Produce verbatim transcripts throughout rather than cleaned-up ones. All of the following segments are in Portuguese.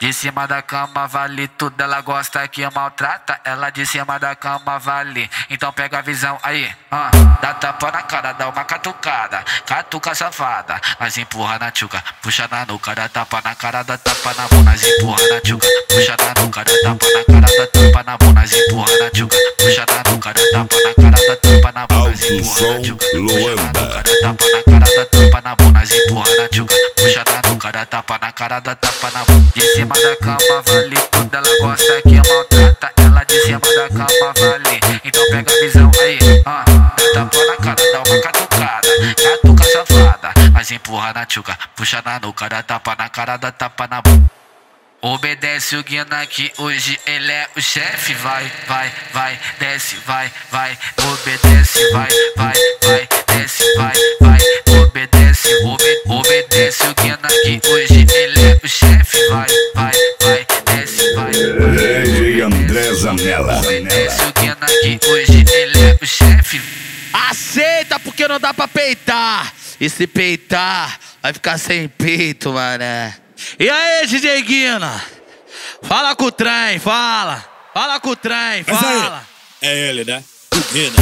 De cima da cama vale tudo, ela gosta que maltrata. Ela de cima da cama vale, então pega a visão aí, ah. Dá tapa na cara, dá uma catucada, catuca safada, mas empurra na tchuca, puxa na nuca, dá tapa na cara, dá tapa na bunda, empurra na tchuca, puxa na nuca, dá tapa na cara, dá tapa na bunda, empurra na tchuca, puxa na nuca, dá tapa na cara, dá tapa na bunda, empurra na tchuca, puxa na nuca, dá tapa na cara, dá tapa na bunda, empurra na tchuca, puxa na nuca, dá tapa na cara, dá tapa na bunda. De cima da cama vale tudo, ela gosta que maltrata. Ela de cima da cama vale, então pega a visão aí, ah. Dá tapa na cara, dá uma catucada, catuca safada, mas empurra na tchuca, puxa na nuca, dá tapa na cara, dá tapa na bunda. Obedece o Guina que hoje ele é o chefe. Vai, vai, vai, desce, vai, vai. Obedece, vai, vai, vai, desce, vai, vai. Obedece, obede, obedece o Guina que hoje ele é o chefe. Vai, vai, vai, desce, vai, vai. D J André Zanella. Obedece o Guina que hoje ele é o chefe. Aceita porque não dá pra peitar. E se peitar, vai ficar sem peito, mané. E aí, D J Guina? Fala com o trem, fala. Fala com o trem, fala. É ele, né? Guina.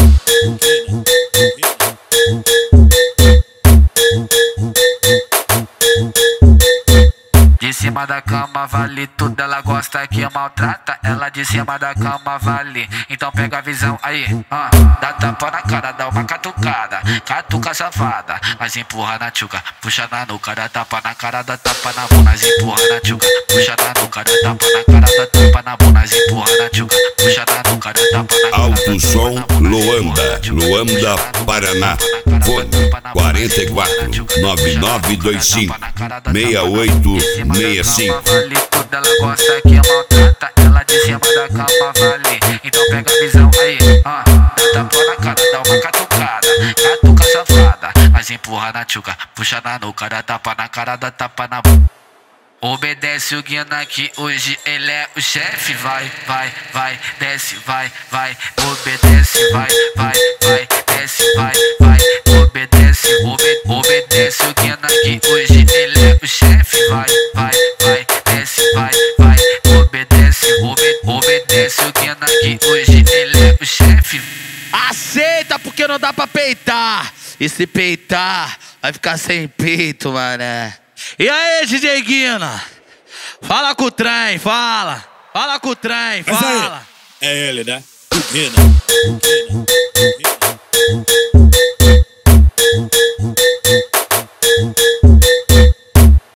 De cima da cama vale tudo, ela gosta que maltrata. Ela de cima da cama vale, então pega a visão aí, ah. Dá tapa na cara, dá uma catucada, catuca safada, mas empurra na tchuca, puxa na nuca, dá tapa na cara, dá tapa na bunda, empurra na tchuca, puxa na nuca, dá tapa na cara, dá tapa na bunda, empurra na tchuca, puxa na nuca, dá tapa na cara. Alto Som Luanda, Luanda, Paraná. Fone quarenta e quatro, nove nove dois cinco, seis oito seis cinco. Vale tudo, ela gosta que maltrata. Ela de cima da cama vale, então pega a visão aí, ah. Dá tapa na cara, dá uma catucada, catuca safada, mas empurra na tchuca, puxa na nuca, dá tapa na cara, dá tapa na bunda. Obedece o Guina que hoje ele é o chefe. Vai, vai, vai, desce, vai, vai. Obedece, vai, vai, vai, desce, vai, vai. Obedece, obede, obedece o Guina que hoje ele é o chefe. Vai, vai, vai, desce, vai, vai. Obedece, obede, obedece o Guina que hoje ele é o chefe. Aceita porque não dá pra peitar. E se peitar, vai ficar sem peito, mané. E aí, D J Guina? Fala com o trem, fala. Fala com o trem, fala. É ele, né? Guina.